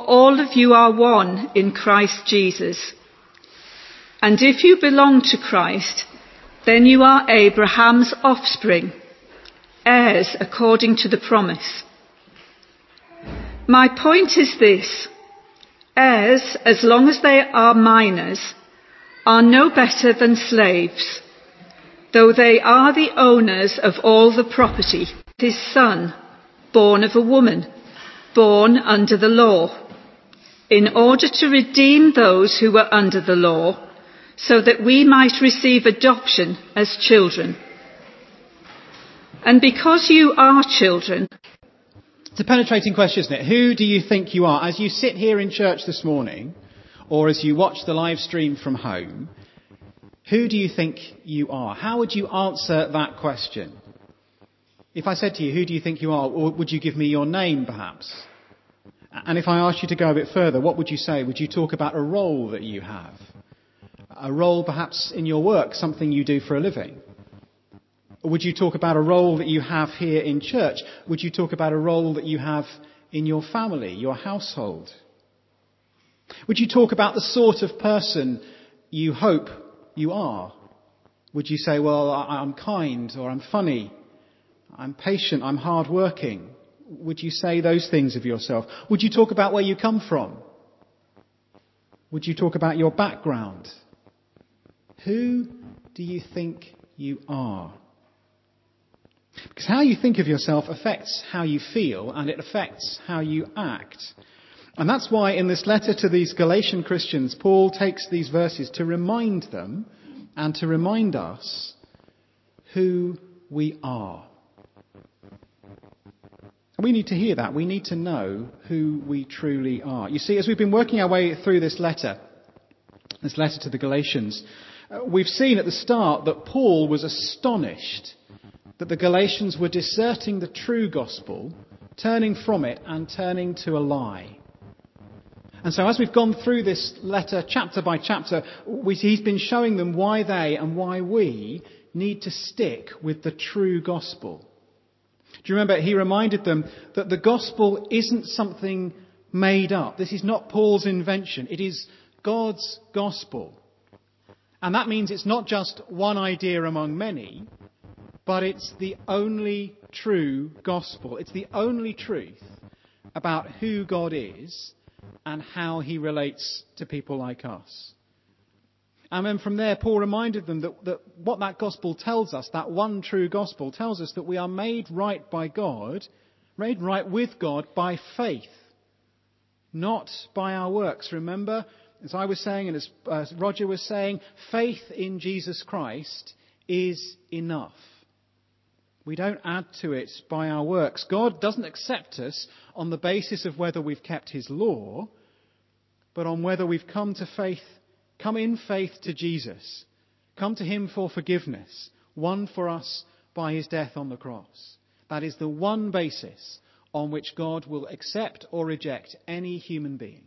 all of you are one in Christ Jesus. And if you belong to Christ, then you are Abraham's offspring, heirs according to the promise. My point is this: heirs, as long as they are minors, are no better than slaves, though they are the owners of all the property. His son, born of a woman, born under the law, in order to redeem those who were under the law, so that we might receive adoption as children. And because you are children... It's a penetrating question, isn't it? Who do you think you are? As you sit here in church this morning, or as you watch the live stream from home, who do you think you are? How would you answer that question? If I said to you, who do you think you are? Or would you give me your name, perhaps? And if I asked you to go a bit further, what would you say? Would you talk about a role that you have? A role perhaps in your work, something you do for a living? Or would you talk about a role that you have here in church? Would you talk about a role that you have in your family, your household? Would you talk about the sort of person you hope you are? Would you say, well, I'm kind, or I'm funny, I'm patient, I'm hardworking? Would you say those things of yourself? Would you talk about where you come from? Would you talk about your background? Who do you think you are? Because how you think of yourself affects how you feel, and it affects how you act. And that's why in this letter to these Galatian Christians, Paul takes these verses to remind them and to remind us who we are. We need to hear that. We need to know who we truly are. You see, as we've been working our way through this letter to the Galatians, we've seen at the start that Paul was astonished that the Galatians were deserting the true gospel, turning from it and turning to a lie. And so as we've gone through this letter chapter by chapter, he's been showing them why they and why we need to stick with the true gospel. Do you remember he reminded them that the gospel isn't something made up. This is not Paul's invention. It is God's gospel. And that means it's not just one idea among many, but it's the only true gospel. It's the only truth about who God is and how he relates to people like us. And then from there, Paul reminded them that what that gospel tells us, that one true gospel, tells us that we are made right by God, made right with God by faith, not by our works. Remember, as I was saying and as Roger was saying, faith in Jesus Christ is enough. We don't add to it by our works. God doesn't accept us on the basis of whether we've kept his law, but on whether we've come in faith to Jesus, come to him for forgiveness, won for us by his death on the cross. That is the one basis on which God will accept or reject any human being.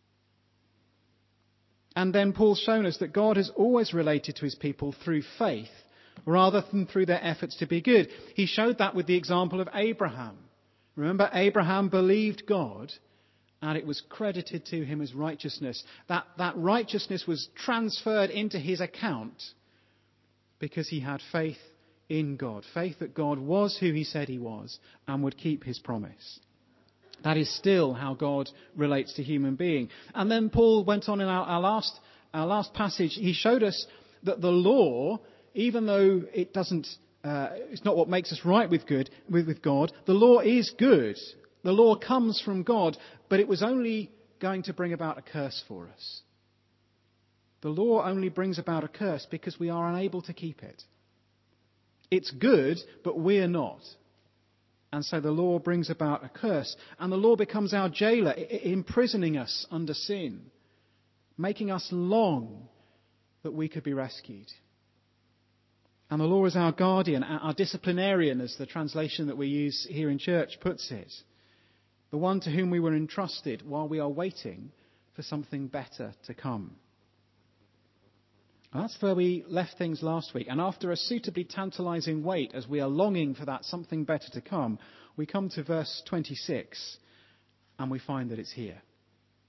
And then Paul's shown us that God has always related to his people through faith rather than through their efforts to be good. He showed that with the example of Abraham. Remember, Abraham believed God and it was credited to him as righteousness. That righteousness was transferred into his account because he had faith in God. Faith that God was who he said he was and would keep his promise. That is still how God relates to human being. And then Paul went on in our last passage. He showed us that the law, even though it's not what makes us right with God, the law is good. The law comes from God, but it was only going to bring about a curse for us. The law only brings about a curse because we are unable to keep it. It's good, but we're not. And so the law brings about a curse. And the law becomes our jailer, imprisoning us under sin, making us long that we could be rescued. And the law is our guardian, our disciplinarian, as the translation that we use here in church puts it. The one to whom we were entrusted while we are waiting for something better to come. And that's where we left things last week. And after a suitably tantalizing wait, as we are longing for that something better to come, we come to verse 26 and we find that it's here.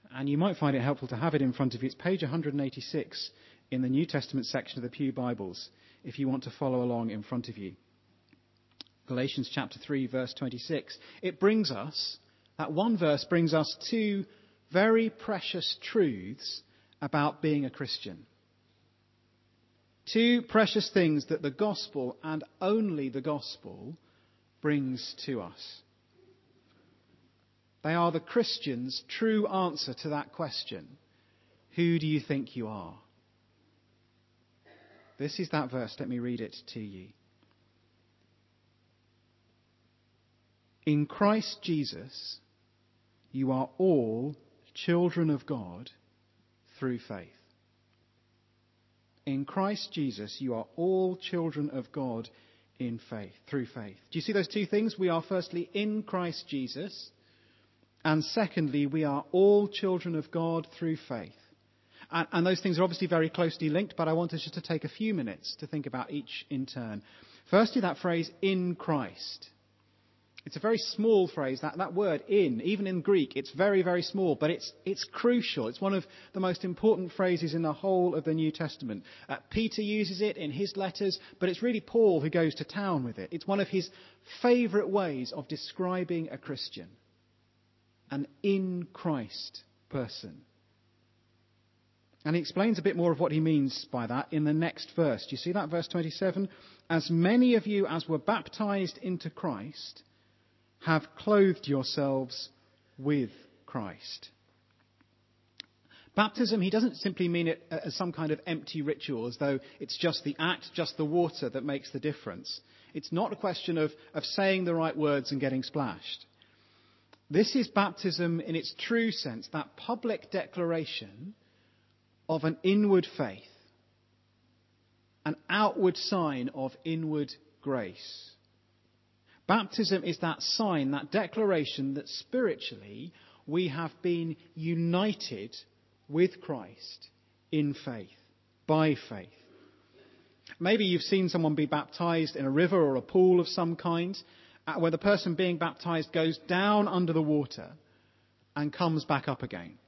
And you might find it helpful to have it in front of you. It's page 186 in the New Testament section of the Pew Bibles, if you want to follow along in front of you. Galatians chapter 3, verse 26. It brings us, that one verse brings us two very precious truths about being a Christian. Two precious things that the gospel, and only the gospel, brings to us. They are the Christian's true answer to that question. Who do you think you are? This is that verse. Let me read it to you. In Christ Jesus, you are all children of God through faith. In Christ Jesus, you are all children of God in faith, through faith. Do you see those two things? We are firstly in Christ Jesus, and secondly, we are all children of God through faith. And those things are obviously very closely linked, but I want us just to take a few minutes to think about each in turn. Firstly, that phrase, in Christ. It's a very small phrase, that word in, even in Greek, it's very, very small, but it's crucial. It's one of the most important phrases in the whole of the New Testament. Peter uses it in his letters, but it's really Paul who goes to town with it. It's one of his favourite ways of describing a Christian. An in Christ person. And he explains a bit more of what he means by that in the next verse. Do you see that? Verse 27. As many of you as were baptized into Christ have clothed yourselves with Christ. Baptism, he doesn't simply mean it as some kind of empty ritual, as though it's just the act, just the water that makes the difference. It's not a question of saying the right words and getting splashed. This is baptism in its true sense, that public declaration of an inward faith, an outward sign of inward grace. Baptism is that sign, that declaration that spiritually we have been united with Christ in faith, by faith. Maybe you've seen someone be baptized in a river or a pool of some kind, where the person being baptized goes down under the water and comes back up again.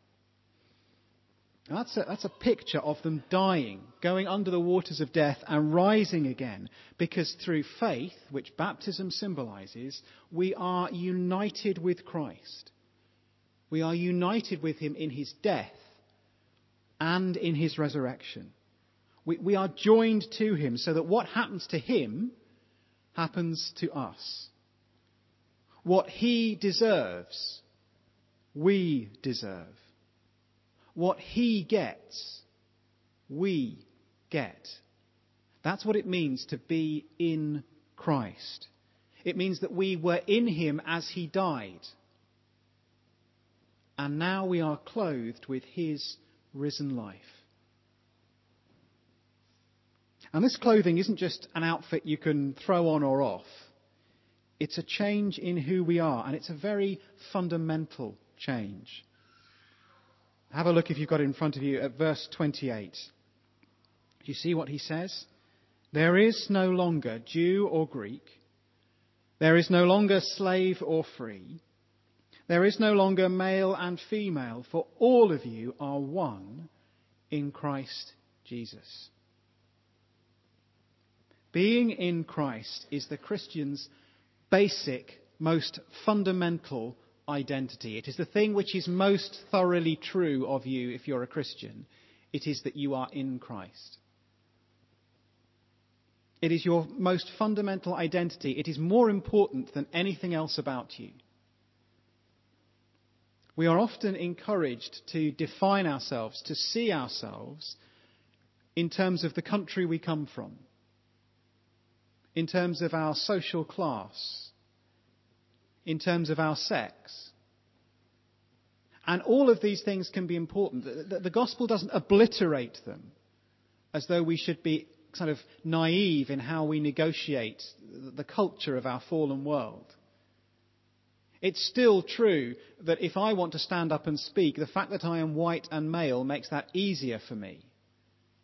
That's a picture of them dying, going under the waters of death and rising again. Because through faith, which baptism symbolizes, we are united with Christ. We are united with him in his death and in his resurrection. We are joined to him so that what happens to him happens to us. What he deserves, we deserve. What he gets, we get. That's what it means to be in Christ. It means that we were in him as he died. And now we are clothed with his risen life. And this clothing isn't just an outfit you can throw on or off. It's a change in who we are, and it's a very fundamental change. Have a look, if you've got it in front of you, at verse 28. Do you see what he says? There is no longer Jew or Greek. There is no longer slave or free. There is no longer male and female, for all of you are one in Christ Jesus. Being in Christ is the Christian's basic, most fundamental identity. It is the thing which is most thoroughly true of you if you're a Christian. It is that you are in Christ. It is your most fundamental identity. It is more important than anything else about you. We are often encouraged to define ourselves, to see ourselves in terms of the country we come from, in terms of our social class, in terms of our sex. And all of these things can be important. The gospel doesn't obliterate them as though we should be kind of naive in how we negotiate the culture of our fallen world. It's still true that if I want to stand up and speak, the fact that I am white and male makes that easier for me.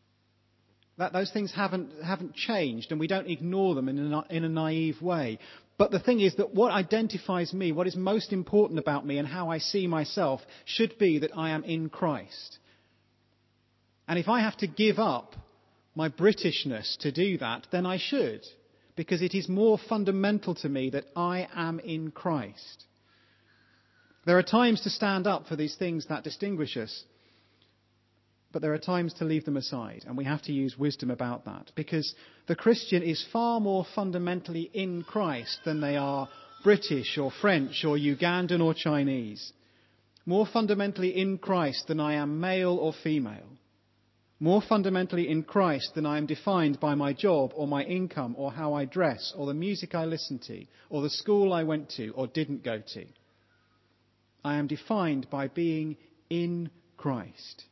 That those things haven't changed, and we don't ignore them in a naive way. But the thing is that what identifies me, what is most important about me and how I see myself, should be that I am in Christ. And if I have to give up my Britishness to do that, then I should, because it is more fundamental to me that I am in Christ. There are times to stand up for these things that distinguish us, but there are times to leave them aside, and we have to use wisdom about that, because the Christian is far more fundamentally in Christ than they are British or French or Ugandan or Chinese. More fundamentally in Christ than I am male or female. More fundamentally in Christ than I am defined by my job or my income or how I dress or the music I listen to or the school I went to or didn't go to. I am defined by being in Christ.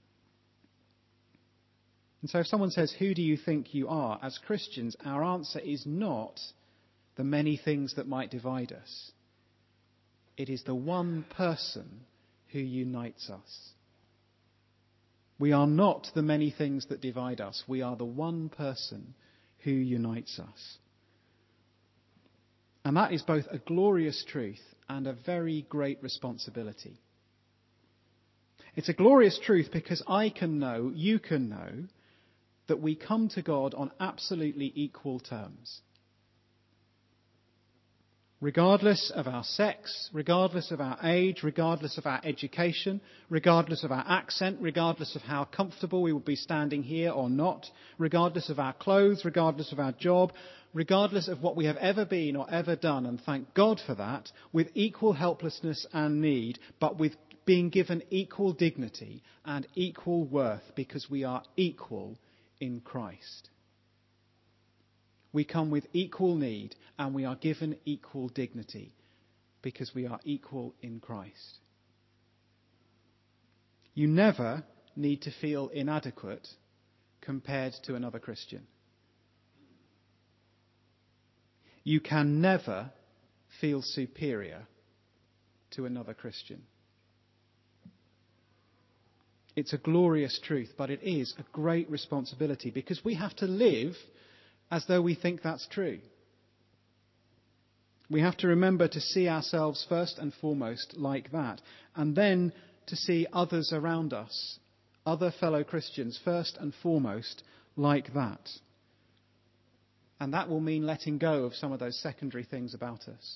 And so if someone says, who do you think you are? As Christians, our answer is not the many things that might divide us. It is the one person who unites us. We are not the many things that divide us. We are the one person who unites us. And that is both a glorious truth and a very great responsibility. It's a glorious truth because I can know, you can know, that we come to God on absolutely equal terms. Regardless of our sex, regardless of our age, regardless of our education, regardless of our accent, regardless of how comfortable we will be standing here or not, regardless of our clothes, regardless of our job, regardless of what we have ever been or ever done, and thank God for that, with equal helplessness and need, but with being given equal dignity and equal worth because we are equal in Christ. We come with equal need and we are given equal dignity because we are equal in Christ. You never need to feel inadequate compared to another Christian. You can never feel superior to another Christian. It's a glorious truth, but it is a great responsibility because we have to live as though we think that's true. We have to remember to see ourselves first and foremost like that, and then to see others around us, other fellow Christians, first and foremost like that. And that will mean letting go of some of those secondary things about us.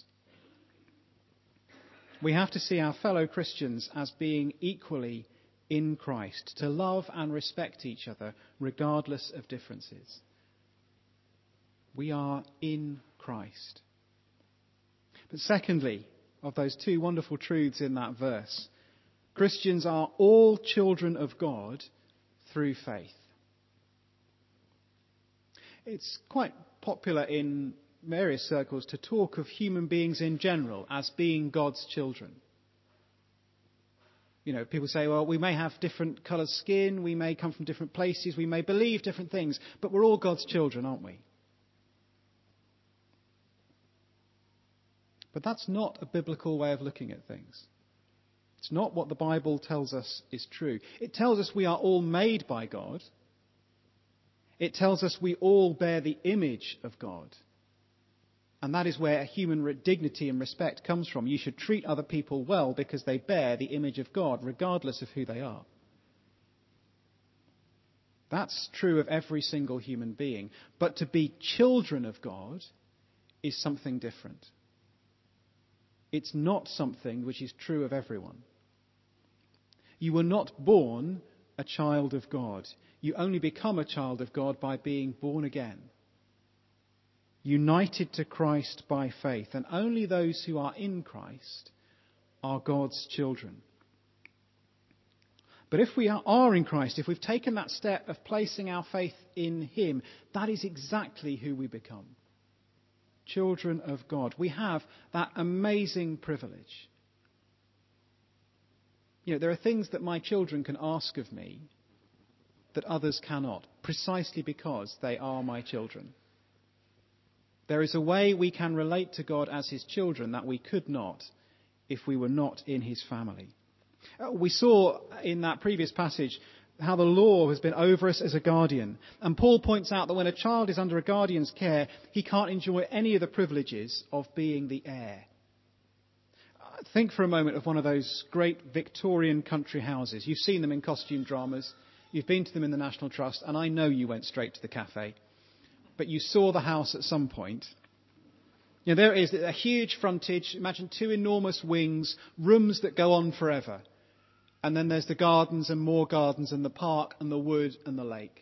We have to see our fellow Christians as being equally in Christ, to love and respect each other regardless of differences. We are in Christ. But secondly, of those two wonderful truths in that verse, Christians are all children of God through faith. It's quite popular in various circles to talk of human beings in general as being God's children. You know, people say, well, we may have different coloured skin, we may come from different places, we may believe different things, but we're all God's children, aren't we? But that's not a biblical way of looking at things. It's not what the Bible tells us is true. It tells us we are all made by God. It tells us we all bear the image of God. And that is where human dignity and respect comes from. You should treat other people well because they bear the image of God, regardless of who they are. That's true of every single human being. But to be children of God is something different. It's not something which is true of everyone. You were not born a child of God. You only become a child of God by being born again. United to Christ by faith. And only those who are in Christ are God's children. But if we are in Christ, if we've taken that step of placing our faith in Him, that is exactly who we become. Children of God. We have that amazing privilege. You know, there are things that my children can ask of me that others cannot, precisely because they are my children. There is a way we can relate to God as His children that we could not if we were not in His family. We saw in that previous passage how the law has been over us as a guardian. And Paul points out that when a child is under a guardian's care, he can't enjoy any of the privileges of being the heir. Think for a moment of one of those great Victorian country houses. You've seen them in costume dramas. You've been to them in the National Trust, and I know you went straight to the cafe. But you saw the house at some point. There is a huge frontage. Imagine 2 enormous wings, rooms that go on forever. And then there's the gardens and more gardens and the park and the wood and the lake.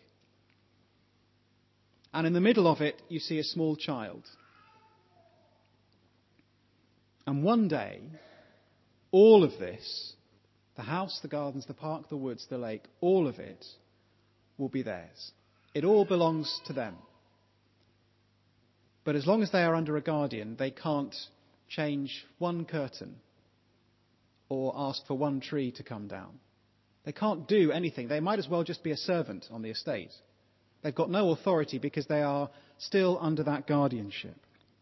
And in the middle of it, you see a small child. And one day, all of this, the house, the gardens, the park, the woods, the lake, all of it will be theirs. It all belongs to them. But as long as they are under a guardian, they can't change one curtain or ask for one tree to come down. They can't do anything. They might as well just be a servant on the estate. They've got no authority because they are still under that guardianship.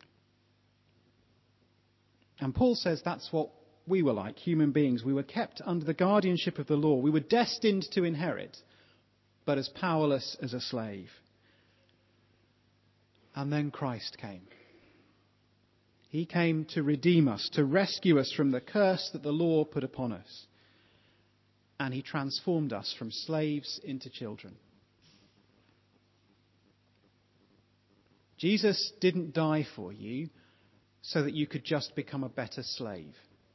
And Paul says that's what we were like, human beings. We were kept under the guardianship of the law. We were destined to inherit, but as powerless as a slave. And then Christ came. He came to redeem us, to rescue us from the curse that the law put upon us. And he transformed us from slaves into children. Jesus didn't die for you so that you could just become a better slave.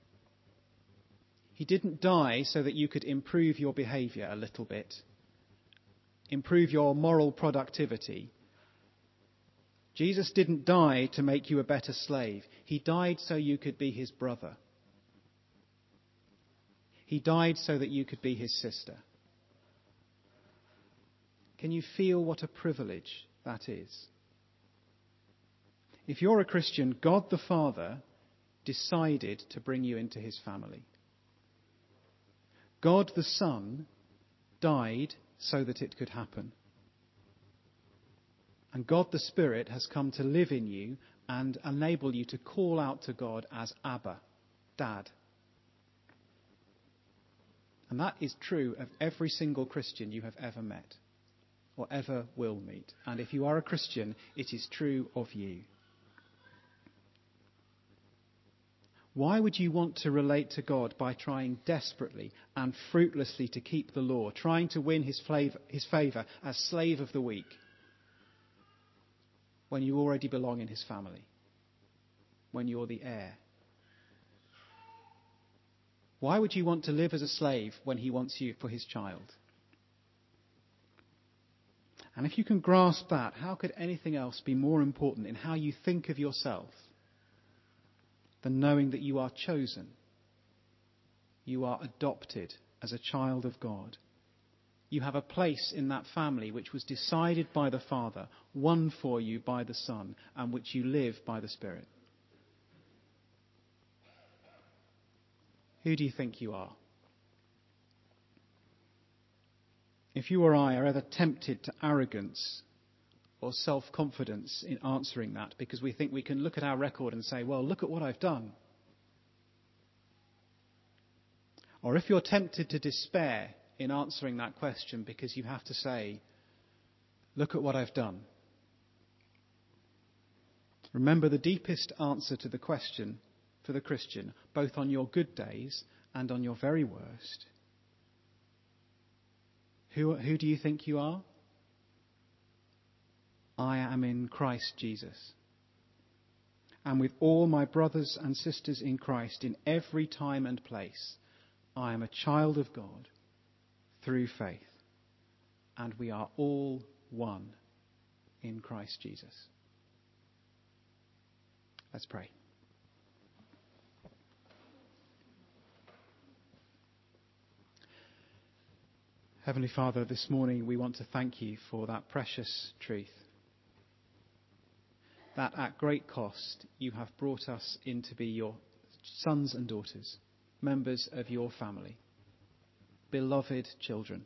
He didn't die so that you could improve your behaviour a little bit, improve your moral productivity. Jesus didn't die to make you a better slave. He died so you could be his brother. He died so that you could be his sister. Can you feel what a privilege that is? If you're a Christian, God the Father decided to bring you into his family. God the Son died so that it could happen. And God the Spirit has come to live in you and enable you to call out to God as Abba, Dad. And that is true of every single Christian you have ever met or ever will meet. And if you are a Christian, it is true of you. Why would you want to relate to God by trying desperately and fruitlessly to keep the law, trying to win his favour as slave of the weak, when you already belong in his family, when you're the heir? Why would you want to live as a slave when he wants you for his child? And if you can grasp that, how could anything else be more important in how you think of yourself than knowing that you are chosen, you are adopted as a child of God? You have a place in that family which was decided by the Father, won for you by the Son, and which you live by the Spirit. Who do you think you are? If you or I are ever tempted to arrogance or self-confidence in answering that because we think we can look at our record and say, well, look at what I've done. Or if you're tempted to despair in answering that question because you have to say, look at what I've done. Remember, the deepest answer to the question for the Christian, both on your good days and on your very worst. Who do you think you are? I am in Christ Jesus. And with all my brothers and sisters in Christ in every time and place, I am a child of God through faith. And we are all one in Christ Jesus. Let's pray. Heavenly Father, this morning we want to thank you for that precious truth. That at great cost you have brought us in to be your sons and daughters, members of your family, beloved children.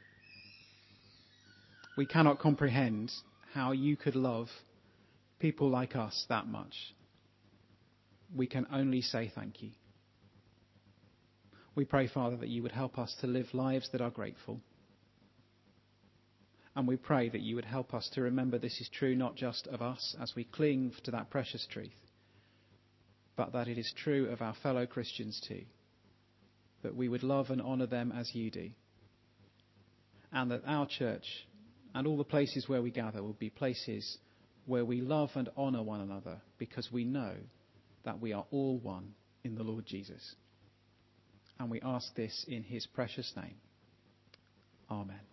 We cannot comprehend how you could love people like us that much. We can only say thank you. We pray, Father, that you would help us to live lives that are grateful, And we pray that you would help us to remember this is true not just of us as we cling to that precious truth, but that it is true of our fellow Christians too, that we would love and honour them as you do, and that our church and all the places where we gather will be places where we love and honour one another because we know that we are all one in the Lord Jesus. And we ask this in his precious name. Amen.